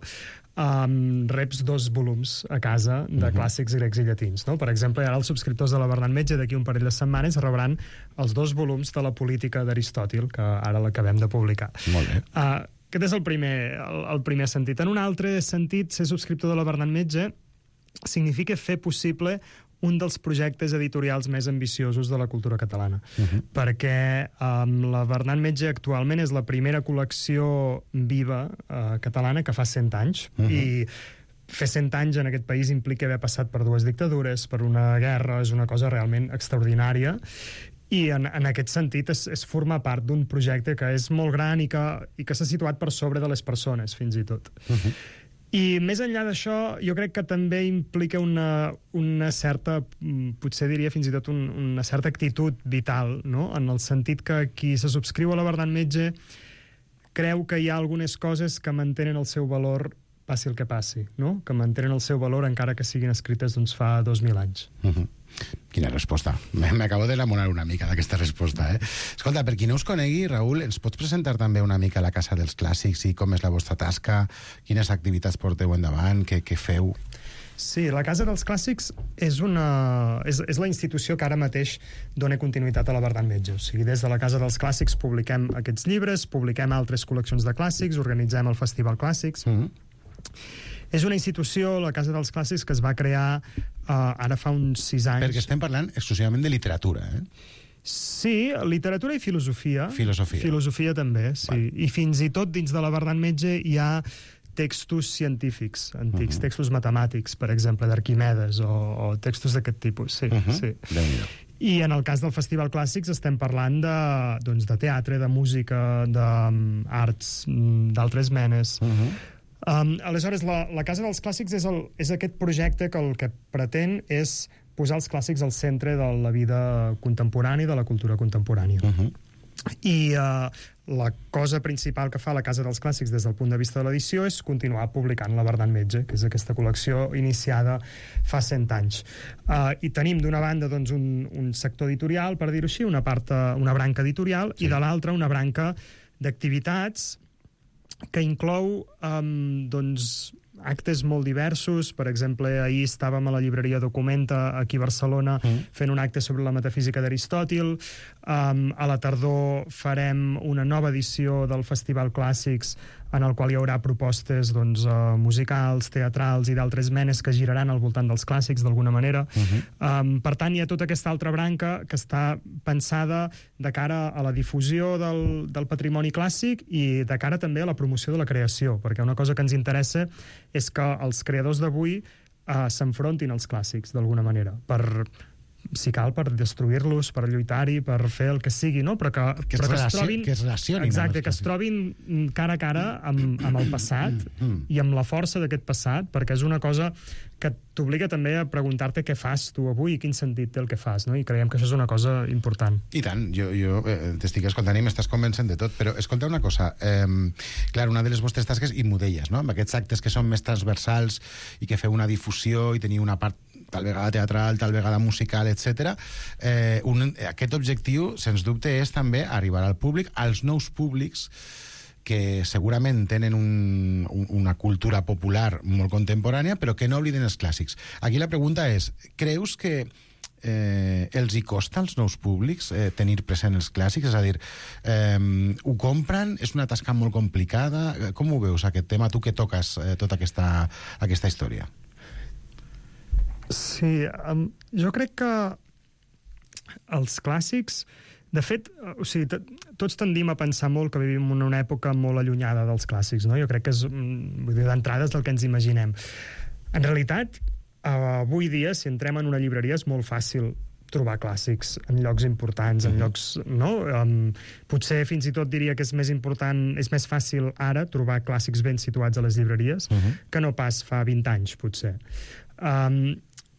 um, reps dos volums a casa de uh-huh. clàssics grecs i llatins. No? Per exemple, ara els subscriptors de la Bernat Metge d'aquí un parell de setmanes rebran els dos volums de la política d'Aristòtil, que ara l'acabem de publicar. Molt bé. Uh, aquest és el primer, el, el primer sentit. En un altre sentit, ser subscriptor de la Bernat Metge significa fer possible un dels projectes editorials més ambiciosos de la cultura catalana. Uh-huh. Perquè um, la Bernat Metge actualment és la primera col·lecció viva uh, catalana que fa cent anys. Uh-huh. I fer cent anys en aquest país implica haver passat per dues dictadures, per una guerra, és una cosa realment extraordinària. I en, en aquest sentit és, és formar part d'un projecte que és molt gran i que, i que s'ha situat per sobre de les persones, fins i tot. Uh-huh. I més enllà d'això, jo crec que també implica una, una certa, potser diria fins i tot un, una certa actitud vital, no? En el sentit que qui se subscriu a la Bernat Metge creu que hi ha algunes coses que mantenen el seu valor passi el que passi, no? Que mantenen el seu valor encara que siguin escrites doncs, fa dos mil anys. Uh-huh. Quina resposta. M'acabo d'enamorar una mica d'aquesta resposta, eh? Escolta, per qui no us conegui, Raül, ens pots presentar també una mica la Casa dels Clàssics i com és la vostra tasca, quines activitats porteu endavant, què, què feu? Sí, la Casa dels Clàssics és, una, és, és la institució que ara mateix dona continuïtat a la Bernat Metge. O sigui, des de la Casa dels Clàssics publiquem aquests llibres, publiquem altres col·leccions de clàssics, organitzem el Festival Clàssics. Mm-hmm. És una institució, la Casa dels Clàssics, que es va crear uh, ara fa uns sis anys. Perquè estem parlant exclusivament de literatura, eh? Sí, literatura i filosofia. Filosofia. Filosofia també, sí. Vale. I fins i tot dins de la Bernat Metge hi ha textos científics, antics, uh-huh. textos matemàtics, per exemple, d'Arquimedes, o, o textos d'aquest tipus, sí. Uh-huh. sí. I en el cas del Festival Clàssics estem parlant de, doncs, de teatre, de música, d'arts, d'altres menes. Uh-huh. Um, aleshores, la, la Casa dels Clàssics és, el, és aquest projecte que el que pretén és posar els clàssics al centre de la vida contemporània i de la cultura contemporània. Uh-huh. I uh, la cosa principal que fa la Casa dels Clàssics des del punt de vista de l'edició és continuar publicant la Bernat Metge, que és aquesta col·lecció iniciada fa cent anys. Uh, I tenim d'una banda doncs, un, un sector editorial, per dir-ho així, una, part, una branca editorial, sí. I de l'altra una branca d'activitats que inclou um, doncs, actes molt diversos. Per exemple, ahir estàvem a la llibreria Documenta, aquí a Barcelona, mm. fent un acte sobre la metafísica d'Aristòtil. Um, a la tardor farem una nova edició del Festival Clàssics, en el qual hi haurà propostes doncs, uh, musicals, teatrals i d'altres menes que giraran al voltant dels clàssics, d'alguna manera. Uh-huh. Um, per tant, hi ha tota aquesta altra branca que està pensada de cara a la difusió del, del patrimoni clàssic i de cara també a la promoció de la creació, perquè una cosa que ens interessa és que els creadors d'avui uh, s'enfrontin als clàssics, d'alguna manera, per... si cal, per destruir-los, per lluitar-hi, per fer el que sigui, no? Però que, que, però es, que relacion, es trobin... que es relacionin. Exacte, que es trobin cara a cara amb, amb el passat mm, mm. i amb la força d'aquest passat, perquè és una cosa que t'obliga també a preguntar-te què fas tu avui i quin sentit té el que fas, no? I creiem que això és una cosa important. I tant, jo, jo eh, t'estic escoltant i m'estàs convencent de tot, però escolta una cosa, eh, clar, una de les vostres tasques, i m'ho deies, no? Amb aquests actes que són més transversals i que feu una difusió i teniu una part tal vegada teatral, tal vegada musical, etcètera. Eh, un, aquest objectiu, sens dubte, és també arribar al públic, als nous públics que segurament tenen un, un, una cultura popular molt contemporània, però que no obliden els clàssics. Aquí la pregunta és, creus que eh, els hi costa als nous públics eh, tenir present els clàssics? És a dir, eh, ho compren? És una tasca molt complicada? Com ho veus, aquest tema, tu que toques eh, tota aquesta, aquesta història? Sí, um, jo crec que els clàssics, de fet, o sigui, tots tendim a pensar molt que vivim en una època molt allunyada dels clàssics, no? Jo crec que és, vull dir, d'entrada és el que ens imaginem. En realitat, avui dia, si entrem en una llibreria, és molt fàcil trobar clàssics en llocs importants, en llocs, no? Um, potser fins i tot diria que és més important, és més fàcil ara trobar clàssics ben situats a les llibreries uh-huh. que no pas fa vint anys, potser. Um,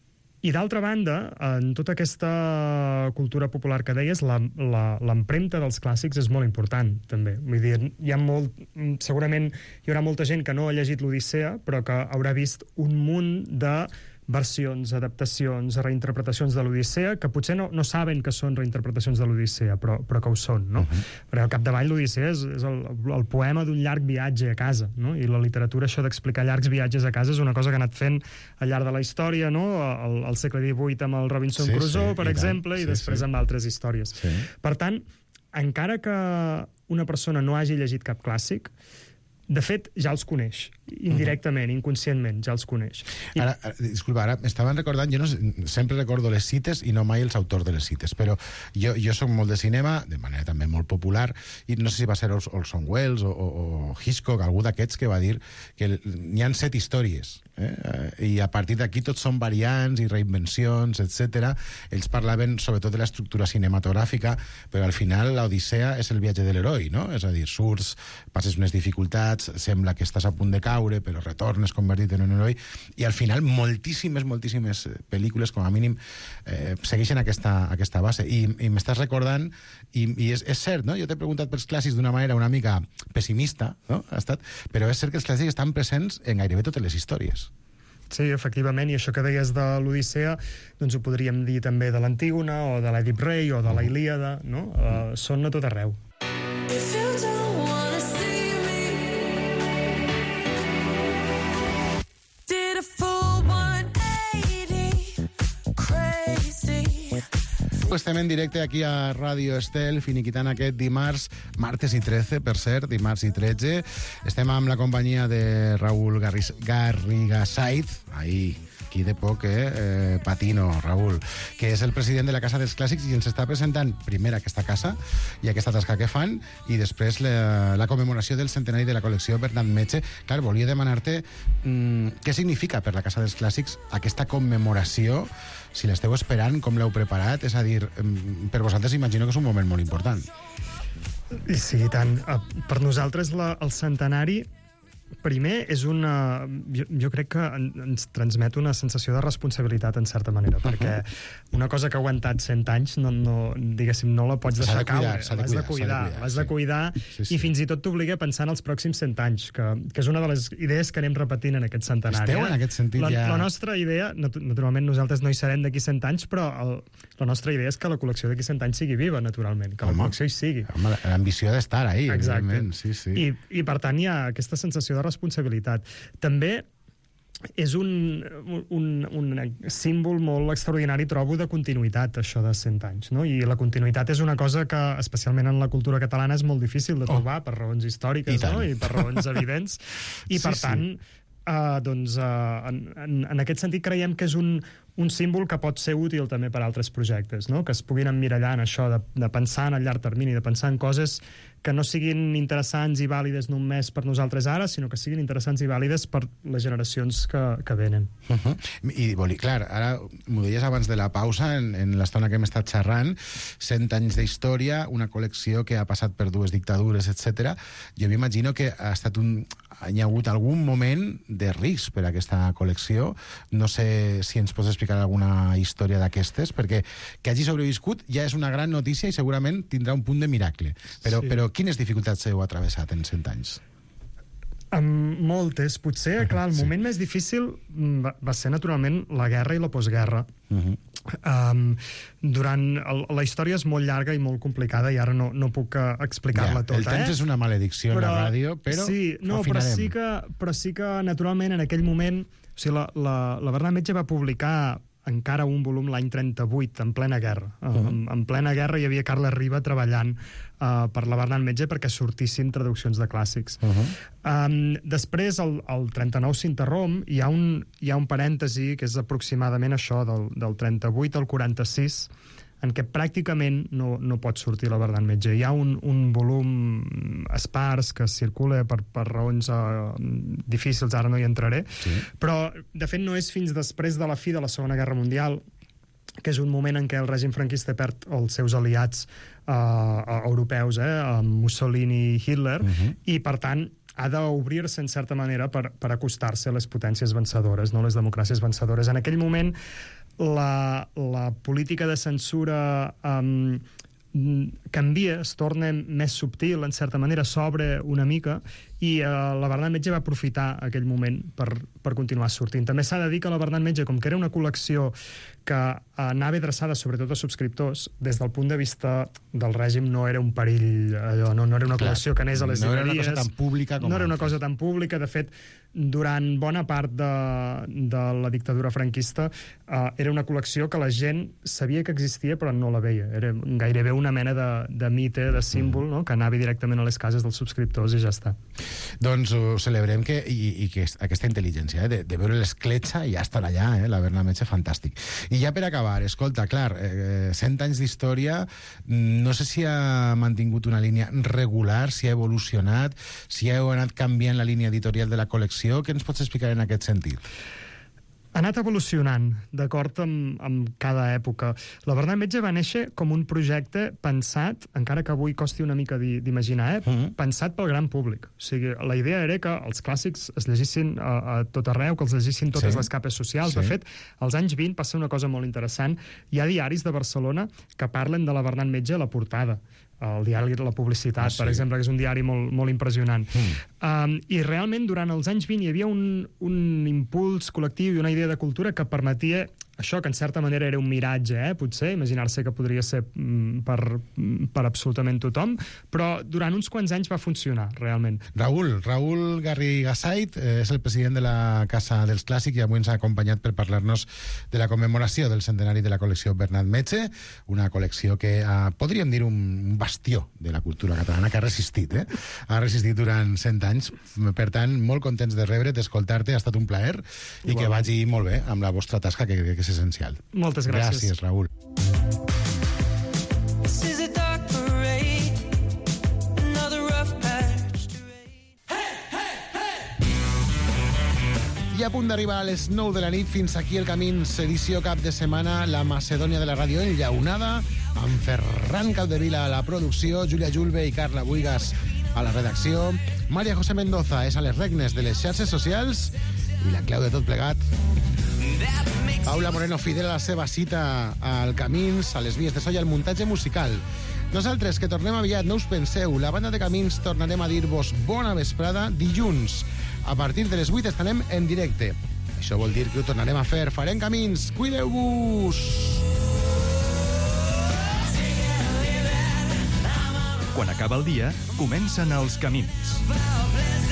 I d'altra banda, en tota aquesta cultura popular que deies, l'empremta dels clàssics és molt important, també. Vull dir, hi ha molt... Segurament hi haurà molta gent que no ha llegit l'Odissea, però que haurà vist un munt de versions, adaptacions, reinterpretacions de l'Odissea, que potser no, no saben que són reinterpretacions de l'Odissea, però, però que ho són, no? Uh-huh. Perquè al capdavall l'Odissea és, és el, el poema d'un llarg viatge a casa, no? I la literatura, això d'explicar llargs viatges a casa, és una cosa que ha anat fent al llarg de la història, no? Al, al segle divuit amb el Robinson sí, Crusoe, sí, per i exemple, sí, i després sí. amb altres històries. Sí. Per tant, encara que una persona no hagi llegit cap clàssic, de fet, ja els coneix, indirectament, uh-huh. inconscientment, ja els coneix. I... Ara, disculpa, ara m'estaven recordant, jo no, sempre recordo les cites i no mai els autors de les cites, però jo, jo soc molt de cinema, de manera també molt popular, i no sé si va ser Orson Welles o, o, o Hitchcock, algú d'aquests que va dir que n'hi han set històries, eh? i a partir d'aquí tots són variants i reinvencions, etcètera. Ells parlaven sobretot de l'estructura cinematogràfica, però al final l'Odissea és el viatge de l'heroi, no? És a dir, surts, passes unes dificultats, sembla que estàs a punt de caure, però retornes convertit en un heroi, i al final moltíssimes, moltíssimes pel·lícules, com a mínim, eh, segueixen aquesta, aquesta base. I, i m'estàs recordant, i, i és, és cert, no? Jo t'he preguntat pels clàssics d'una manera una mica pessimista, no? Ha estat, però és cert que els clàssics estan presents en gairebé totes les històries. Sí, efectivament, i això que deies de l'Odissea, doncs ho podríem dir també de l'Antígona, o de l'Èdip Rei, o de la Ilíada, no? Uh, són a tot arreu. Estem en directe aquí a Ràdio Estel, finiquitant aquest dimarts, martes i tretze, per cert, dimarts i tretze. Estem amb la companyia de Raül Garrigasait, ahí, aquí de poc, eh? eh Patino, Raül, que és el president de la Casa dels Clàssics i ens està presentant primer aquesta casa i aquesta tasca que fan, i després la, la commemoració del centenari de la col·lecció Bernat Metge. Clar, volia demanar-te mmm, què significa per la Casa dels Clàssics aquesta commemoració, si l'esteu esperant, com l'heu preparat, és a dir, per vosaltres imagino que és un moment molt important. Sí, i tant. Per nosaltres la, el centenari primer, és una... Jo, jo crec que en, ens transmet una sensació de responsabilitat, en certa manera, uh-huh. perquè una cosa que ha aguantat cent anys, no, no, diguéssim, no la pots deixar caure. L'has de cuidar, l'has de cuidar, sí, sí. I fins i tot t'obliga a pensar en els pròxims cent anys, que, que és una de les idees que anem repetint en aquest centenari. Esteu eh? en aquest sentit la, ja... La nostra idea, naturalment nosaltres no hi serem d'aquí cent anys, però el, la nostra idea és que la col·lecció d'aquí cent anys sigui viva, naturalment, que home, la col·lecció hi sigui. Home, l'ambició ha d'estar ahí, evidentment. Sí, sí. I, I, per tant, hi ha aquesta sensació de responsabilitat. També és un, un, un símbol molt extraordinari, trobo, de continuïtat, això de cent anys, no? I la continuïtat és una cosa que, especialment en la cultura catalana, és molt difícil de trobar, oh. per raons històriques, I, no? I per raons evidents. I, per sí, tant, sí. Uh, doncs, uh, en, en, en aquest sentit, creiem que és un, un símbol que pot ser útil també per a altres projectes, no? Que es puguin emmirallar en això, de, de pensar en el llarg termini, de pensar en coses que no siguin interessants i vàlides només per nosaltres ara, sinó que siguin interessants i vàlides per les generacions que, que venen. Uh-huh. I, Boli, clar, ara m'ho deies abans de la pausa, en, en l'estona que hem estat xerrant, cent anys d'història, una col·lecció que ha passat per dues dictadures, etcètera. Jo m'imagino que ha estat un... hi ha hagut algun moment de risc per a aquesta col·lecció. No sé si ens pots explicar alguna història d'aquestes, perquè que hagi sobreviscut ja és una gran notícia i segurament tindrà un punt de miracle. Però, sí. però quines dificultats heu atravessat en cent anys? Amb moltes. Potser, clar, el moment sí. més difícil va, va ser, naturalment, la guerra i la postguerra. Uh-huh. Um, durant... El, la història és molt llarga i molt complicada i ara no, no puc uh, explicar-la ja, tota. El temps eh? és una maledicció però, en la ràdio, però sí, no, però sí, que, però sí que, naturalment, en aquell moment... O sigui, la, la, la Bernat Metge va publicar encara un volum l'any trenta-vuit, en plena guerra. Uh-huh. en, en plena guerra hi havia Carles Riba treballant uh, per la Bernat Metge perquè sortissin traduccions de clàssics. Uh-huh. Um, després, el, el trenta-nou s'interromp, hi ha un, hi ha un parèntesi que és aproximadament això, del, del trenta-vuit al quaranta-sis, en què pràcticament no, no pot sortir la Bernat Metge. Hi ha un, un volum espars que circula per, per raons uh, difícils, ara no hi entraré, sí. però, de fet, no és fins després de la fi de la Segona Guerra Mundial, que és un moment en què el règim franquista perd els seus aliats uh, europeus, eh, Mussolini i Hitler, uh-huh. i, per tant, ha d'obrir-se, en certa manera, per, per acostar-se a les potències vencedores, no les democràcies vencedores. En aquell moment, la, la política de censura um, canvia, es torna més subtil, en certa manera, s'obre una mica, i uh, la Bernat Metge va aprofitar aquell moment per, per continuar sortint. També s'ha de dir que la Bernat Metge, com que era una col·lecció que anava adreçada sobretot a subscriptors, des del punt de vista del règim no era un perill, allò, no, no era una Clar, col·lecció que anés a les no llibreries. No era una cosa tan pública com No era una altres. cosa tan pública. De fet, durant bona part de, de la dictadura franquista uh, era una col·lecció que la gent sabia que existia però no la veia. Era gairebé una mena de, de mite, de símbol, no? Que anava directament a les cases dels subscriptors i ja està. Doncs ho celebrem que, i, i que aquesta intel·ligència eh, de, de veure l'escletxa i ja estar allà, eh, la Bernat Metge, fantàstic. I ja per acabar, escolta, clar, eh, cent anys d'història, no sé si ha mantingut una línia regular, si ha evolucionat, si heu anat canviant la línia editorial de la col·lecció. Què ens pots explicar en aquest sentit? Ha anat evolucionant, d'acord amb, amb cada època. La Bernat Metge va néixer com un projecte pensat, encara que avui costi una mica d'imaginar, eh? Uh-huh. pensat pel gran públic. O sigui, la idea era que els clàssics es llegissin a, a tot arreu, que els llegissin totes sí. les capes socials. Sí. De fet, als anys vint passa una cosa molt interessant. Hi ha diaris de Barcelona que parlen de la Bernat Metge a la portada. El diari de la Publicitat, ah, sí. per exemple, que és un diari molt, molt impressionant. Mm. Um, I realment, durant els anys vint, hi havia un, un impuls col·lectiu i una idea de cultura que permetia això, que en certa manera era un miratge, eh, potser, imaginar-se que podria ser mm, per, per absolutament tothom, però durant uns quants anys va funcionar, realment. Raül, Raül Garrigasait eh, és el president de la Casa dels Clàssics i avui ens ha acompanyat per parlar-nos de la commemoració del centenari de la col·lecció Bernat Metge, una col·lecció que eh, podríem dir un bastió de la cultura catalana que ha resistit, eh? Ha resistit durant cent anys. Per tant, molt contents de rebre, d'escoltar-te, ha estat un plaer i que vagi molt bé amb la vostra tasca, que crec que és essencial. Moltes gràcies. Gràcies, Raül. I a punt d'arribar a les nou de la nit, fins aquí el Camins, edició cap de setmana, la Macedònia de la ràdio enllaunada, amb Ferran Capdevila a la producció, Júlia Julve i Carla Buigas a la redacció. María José Mendoza és a les regnes de les xarxes socials i la clau de tot plegat. Paula Moreno fidel a la seva cita al Camins, a les vies de so i al muntatge musical. Nosaltres, que tornem aviat, no us penseu, la banda de Camins tornarem a dir-vos bona vesprada dilluns. A partir de les vuit estarem en directe. Això vol dir que ho tornarem a fer. Farem Camins. Cuideu-vos! Quan acaba el dia, comencen els camins.